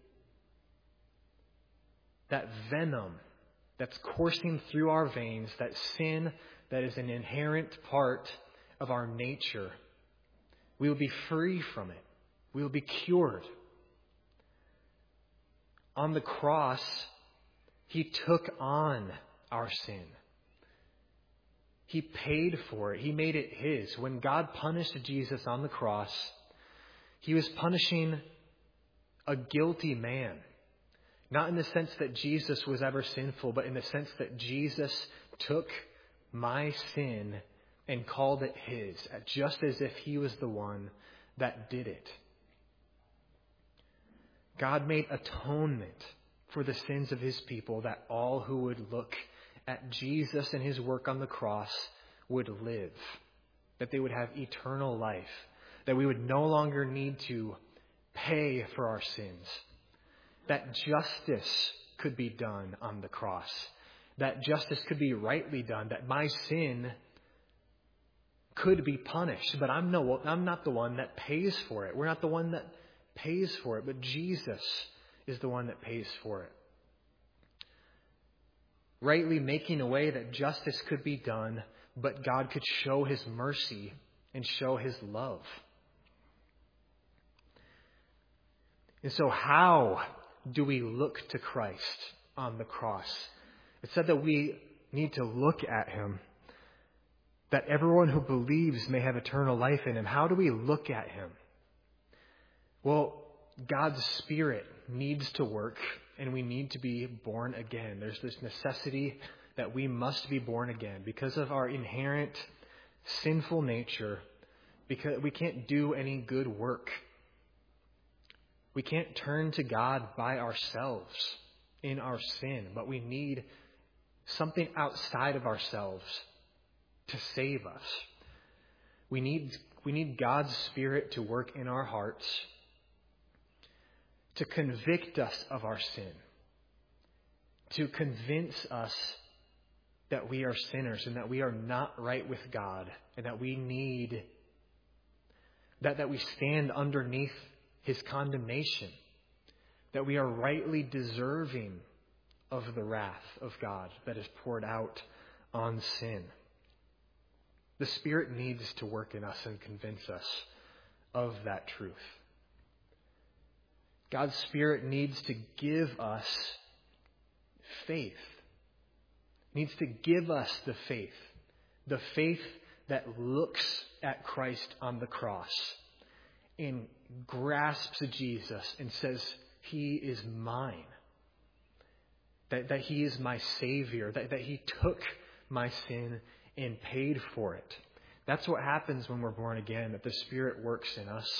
That venom that's coursing through our veins, that sin that is an inherent part of our nature, we will be free from it. We will be cured. On the cross, he took on our sin. He paid for it. He made it his. When God punished Jesus on the cross, he was punishing a guilty man. Not in the sense that Jesus was ever sinful, but in the sense that Jesus took my sin and called it his, just as if he was the one that did it. God made atonement for the sins of his people, that all who would look at Jesus and his work on the cross would live, that they would have eternal life, that we would no longer need to pay for our sins, that justice could be done on the cross, that justice could be rightly done, that my sin could be punished, but I'm no, I'm not the one that pays for it. We're not the one that pays for it, but Jesus is the one that pays for it. Rightly making a way that justice could be done, but God could show his mercy and show his love. And so how do we look to Christ on the cross? It said that we need to look at him, that everyone who believes may have eternal life in him. How do we look at him? Well, God's Spirit needs to work, and we need to be born again. There's this necessity that we must be born again because of our inherent sinful nature, because we can't do any good work. We can't turn to God by ourselves in our sin, but we need something outside of ourselves to save us. We need, we need God's Spirit to work in our hearts, to convict us of our sin, to convince us that we are sinners and that we are not right with God and that we need, that, that we stand underneath his condemnation, that we are rightly deserving of the wrath of God that is poured out on sin. The Spirit needs to work in us and convince us of that truth. God's Spirit needs to give us faith. Needs to give us the faith. The faith that looks at Christ on the cross and grasps Jesus and says, he is mine. That, that he is my Savior. That, that he took my sin and paid for it. That's what happens when we're born again, that the Spirit works in us.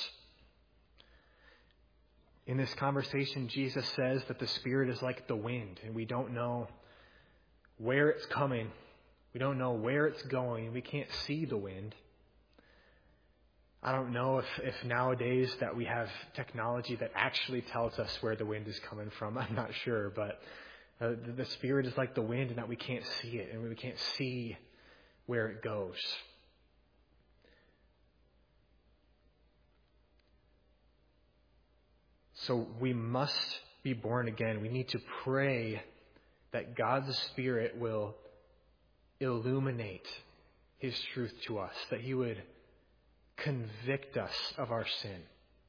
In this conversation, Jesus says that the Spirit is like the wind, and we don't know where it's coming. We don't know where it's going. We can't see the wind. I don't know if, if nowadays that we have technology that actually tells us where the wind is coming from. I'm not sure, but uh, the, the Spirit is like the wind and that we can't see it, and we can't see where it goes. So we must be born again. We need to pray that God's Spirit will illuminate his truth to us, that he would convict us of our sin.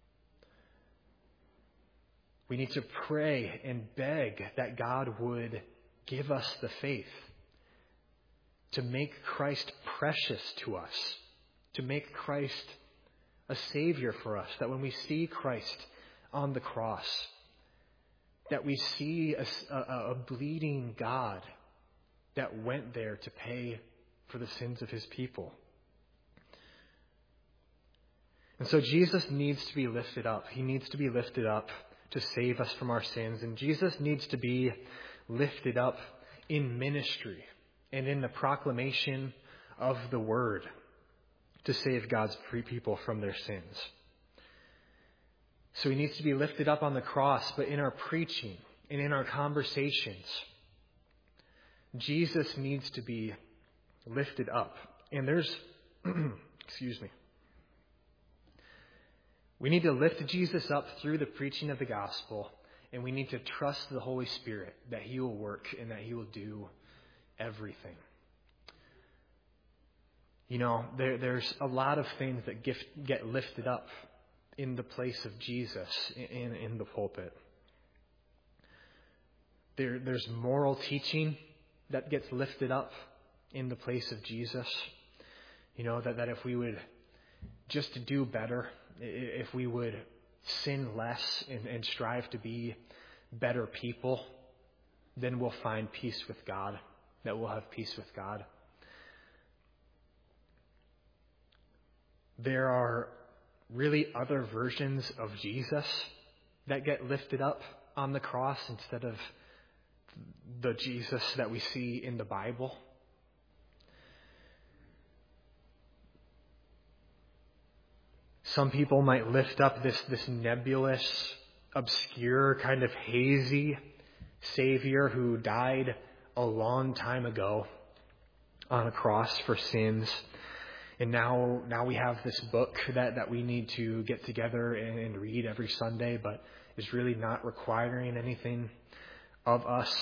We need to pray and beg that God would give us the faith to make Christ precious to us, to make Christ a Savior for us, that when we see Christ on the cross, that we see a, a, a bleeding God that went there to pay for the sins of his people. And so Jesus needs to be lifted up. He needs to be lifted up to save us from our sins. And Jesus needs to be lifted up in ministry and in the proclamation of the word to save God's people from their sins. So he needs to be lifted up on the cross, but in our preaching and in our conversations, Jesus needs to be lifted up. And there's, excuse me, we need to lift Jesus up through the preaching of the gospel, and we need to trust the Holy Spirit that he will work and that he will do everything. You know, there, there's a lot of things that get, get lifted up in the place of Jesus in, in the pulpit. There, there's moral teaching that gets lifted up in the place of Jesus. You know, that, that if we would just do better, if we would sin less and, and strive to be better people, then we'll find peace with God, that we'll have peace with God. There are really other versions of Jesus that get lifted up on the cross instead of the Jesus that we see in the Bible. Some people might lift up this, this nebulous, obscure, kind of hazy Savior who died a long time ago on a cross for sins. And now, now we have this book that, that we need to get together and, and read every Sunday, but is really not requiring anything of us.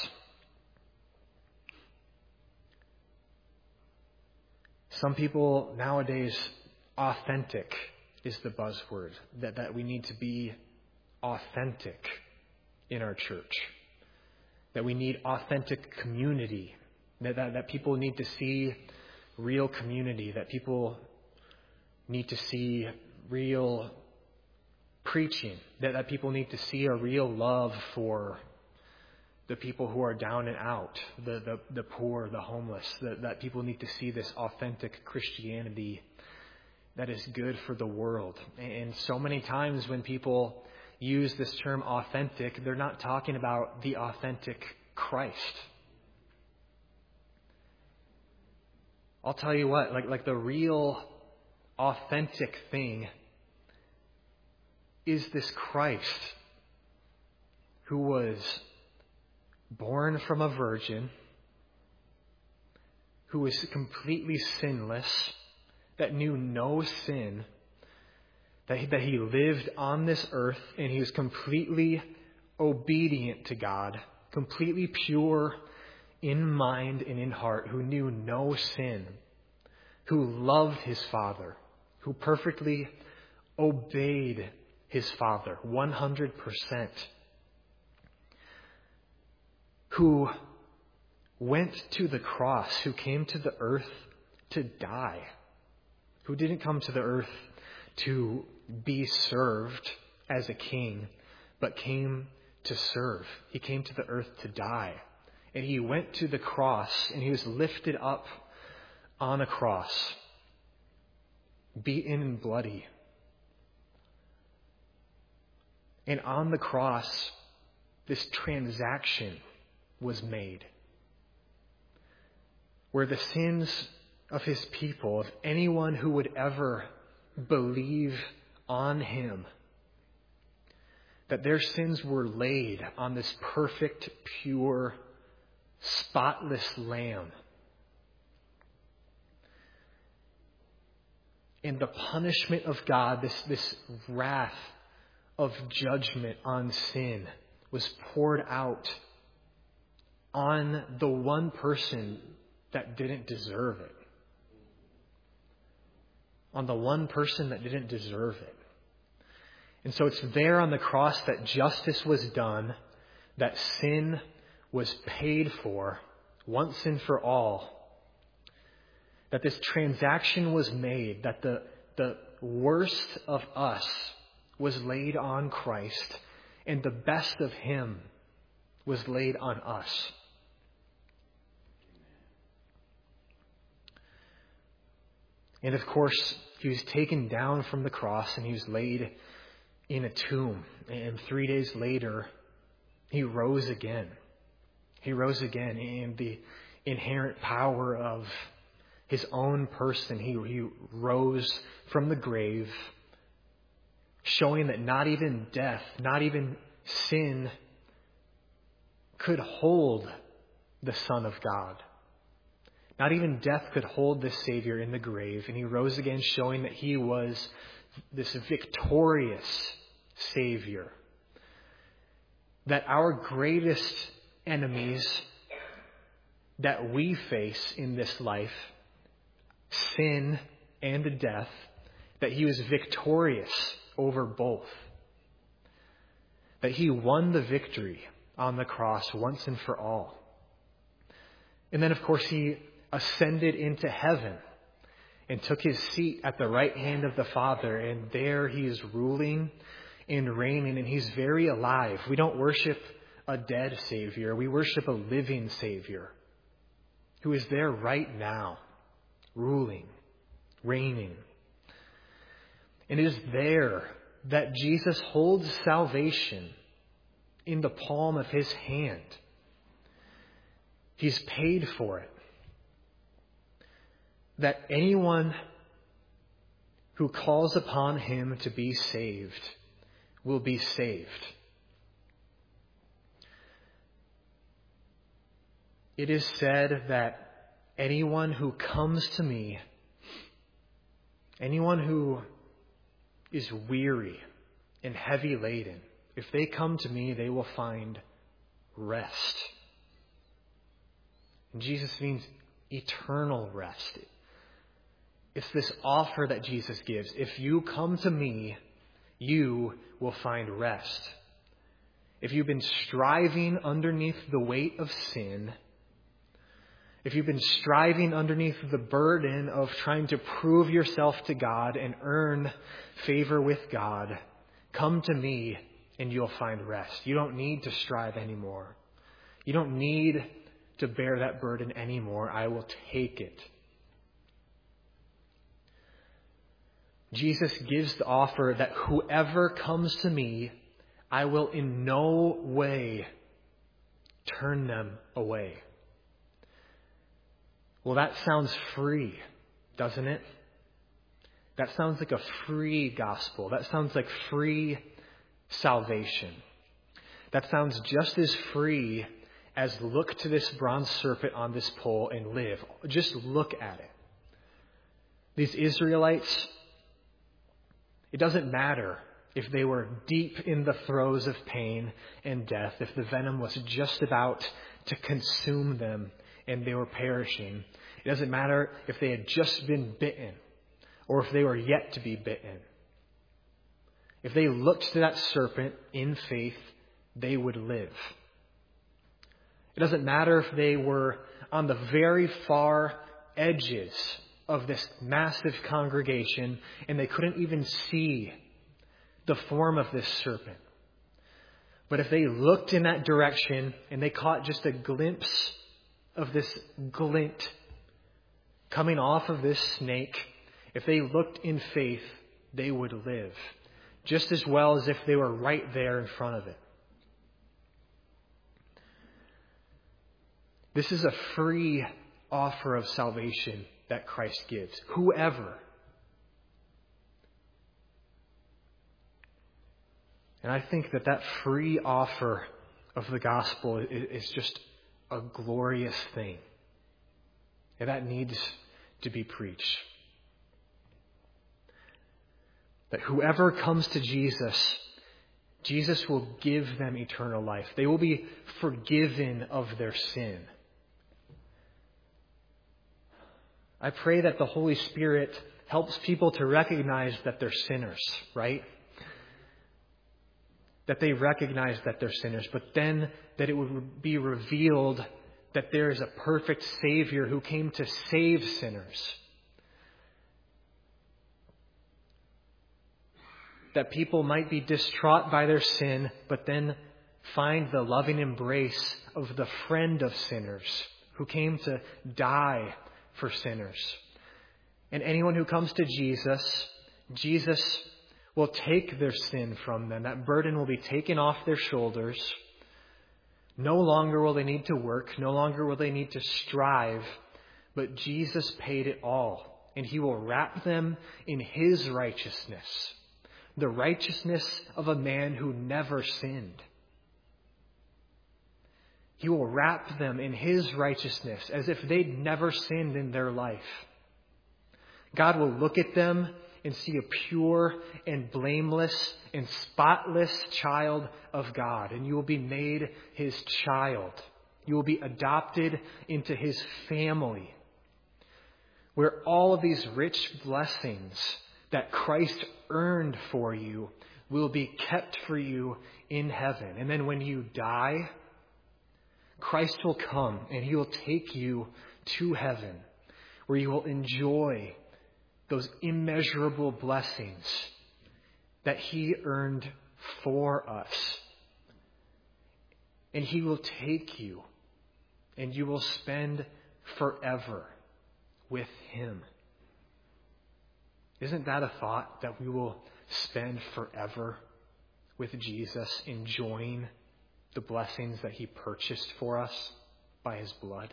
Some people nowadays, authentic is the buzzword, that, that we need to be authentic in our church, that we need authentic community, that, that, that people need to see real community, that people need to see real preaching, that, that people need to see a real love for the people who are down and out, the, the, the poor, the homeless, that, that people need to see this authentic Christianity that is good for the world. And so many times when people use this term authentic, they're not talking about the authentic Christ. I'll tell you what, like, like the real authentic thing is this Christ who was born from a virgin, who was completely sinless, that knew no sin, that he, that he lived on this earth and he was completely obedient to God, completely pure in mind and in heart, who knew no sin, who loved his Father, who perfectly obeyed his Father one hundred percent, who went to the cross, who came to the earth to die, who didn't come to the earth to be served as a king, but came to serve. He came to the earth to die. And he went to the cross, and he was lifted up on a cross, beaten and bloody. And on the cross, this transaction was made, where the sins of his people, of anyone who would ever believe on him, that their sins were laid on this perfect, pure, spotless lamb. And the punishment of God, this, this wrath of judgment on sin, was poured out on the one person that didn't deserve it. On the one person that didn't deserve it. And so it's there on the cross that justice was done, that sin was paid for once and for all, that this transaction was made, that the, the worst of us was laid on Christ, and the best of him was laid on us. And of course, he was taken down from the cross and he was laid in a tomb. And three days later, he rose again. He rose again in the inherent power of his own person. He, he rose from the grave, showing that not even death, not even sin could hold the Son of God. Not even death could hold this Savior in the grave. And he rose again, showing that he was this victorious Savior. That our greatest enemies that we face in this life, sin and death, that he was victorious over both. That he won the victory on the cross once and for all. And then, of course, he ascended into heaven and took his seat at the right hand of the Father. And there he is ruling and reigning, and he's very alive. We don't worship a dead Savior. We worship a living Savior who is there right now, ruling, reigning. And it is there that Jesus holds salvation in the palm of his hand. He's paid for it. That anyone who calls upon him to be saved will be saved. It is said that anyone who comes to me, anyone who is weary and heavy laden, if they come to me, they will find rest. And Jesus means eternal rest. It's this offer that Jesus gives. If you come to me, you will find rest. If you've been striving underneath the weight of sin, if you've been striving underneath the burden of trying to prove yourself to God and earn favor with God, come to me and you'll find rest. You don't need to strive anymore. You don't need to bear that burden anymore. I will take it. Jesus gives the offer that whoever comes to me, I will in no way turn them away. Well, that sounds free, doesn't it? That sounds like a free gospel. That sounds like free salvation. That sounds just as free as look to this bronze serpent on this pole and live. Just look at it. These Israelites, it doesn't matter if they were deep in the throes of pain and death, if the venom was just about to consume them and they were perishing. It doesn't matter if they had just been bitten or if they were yet to be bitten. If they looked to that serpent in faith, they would live. It doesn't matter if they were on the very far edges of this massive congregation and they couldn't even see the form of this serpent. But if they looked in that direction and they caught just a glimpse of this glint coming off of this snake, if they looked in faith, they would live just as well as if they were right there in front of it. This is a free offer of salvation that Christ gives. Whoever. And I think that that free offer of the gospel is just a glorious thing. And that needs to be preached. That whoever comes to Jesus, Jesus will give them eternal life. They will be forgiven of their sin. I pray that the Holy Spirit helps people to recognize that they're sinners, right? That they recognize that they're sinners, but then that it would be revealed that there is a perfect Savior who came to save sinners. That people might be distraught by their sin, but then find the loving embrace of the friend of sinners who came to die for sinners. And anyone who comes to Jesus, Jesus will take their sin from them. That burden will be taken off their shoulders. No longer will they need to work. No longer will they need to strive. But Jesus paid it all. And He will wrap them in His righteousness. The righteousness of a man who never sinned. He will wrap them in His righteousness as if they'd never sinned in their life. God will look at them and see a pure and blameless and spotless child of God. And you will be made His child. You will be adopted into His family, where all of these rich blessings that Christ earned for you will be kept for you in heaven. And then when you die, Christ will come and He will take you to heaven, where you will enjoy those immeasurable blessings that He earned for us. And He will take you and you will spend forever with Him. Isn't that a thought, that we will spend forever with Jesus, enjoying the blessings that He purchased for us by His blood?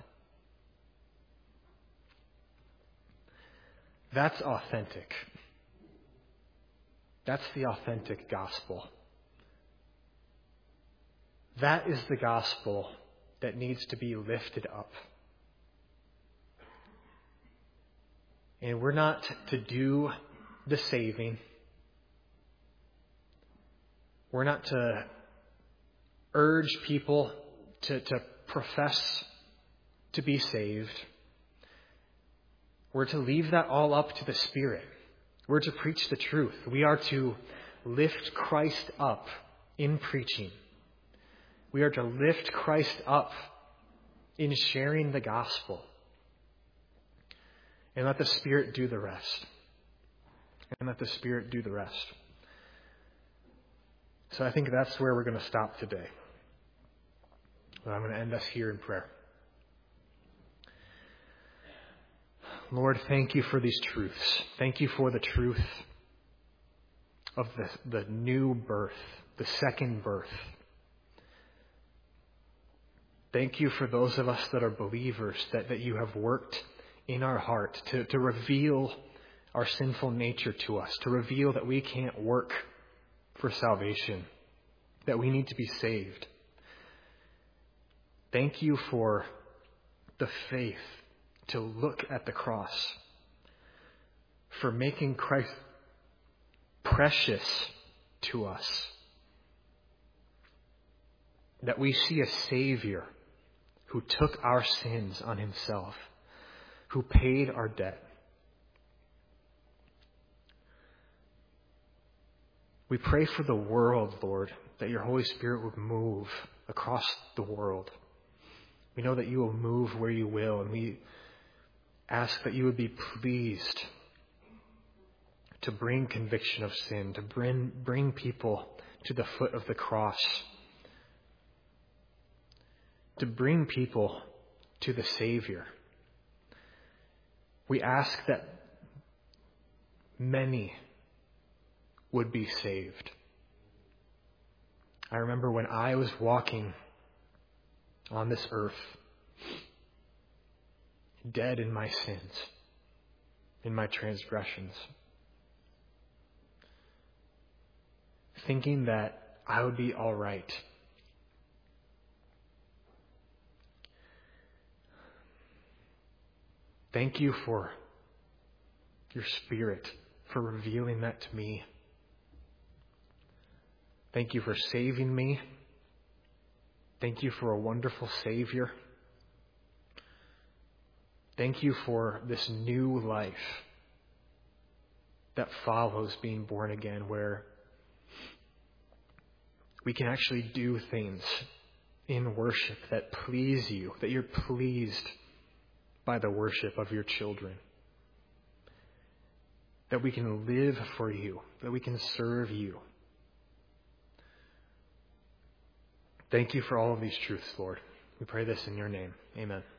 That's authentic. That's the authentic gospel. That is the gospel that needs to be lifted up. And we're not to do the saving. We're not to urge people to, to profess to be saved. We're to leave that all up to the Spirit. We're to preach the truth. We are to lift Christ up in preaching. We are to lift Christ up in sharing the gospel. And let the Spirit do the rest. And let the Spirit do the rest. So I think that's where we're going to stop today. But I'm going to end us here in prayer. Lord, thank You for these truths. Thank You for the truth of the, the new birth, the second birth. Thank You for those of us that are believers, that, that You have worked in our heart to, to reveal our sinful nature to us, to reveal that we can't work for salvation, that we need to be saved. Thank you for the faith to look at the cross, for making Christ precious to us, that we see a Savior who took our sins on himself, who paid our debt. We pray for the world, Lord, that your Holy Spirit would move across the world. We know that you will move where you will, and we ask that you would be pleased to bring conviction of sin, to bring, bring people to the foot of the cross, to bring people to the Savior. We ask that many would be saved. I remember when I was walking on this earth, dead in my sins, in my transgressions, thinking that I would be all right. Thank you for your Spirit, for revealing that to me. Thank you for saving me. Thank you for a wonderful Savior. Thank you for this new life that follows being born again, where we can actually do things in worship that please you, that you're pleased by the worship of your children. That we can live for you, that we can serve you. Thank you for all of these truths, Lord. We pray this in your name. Amen.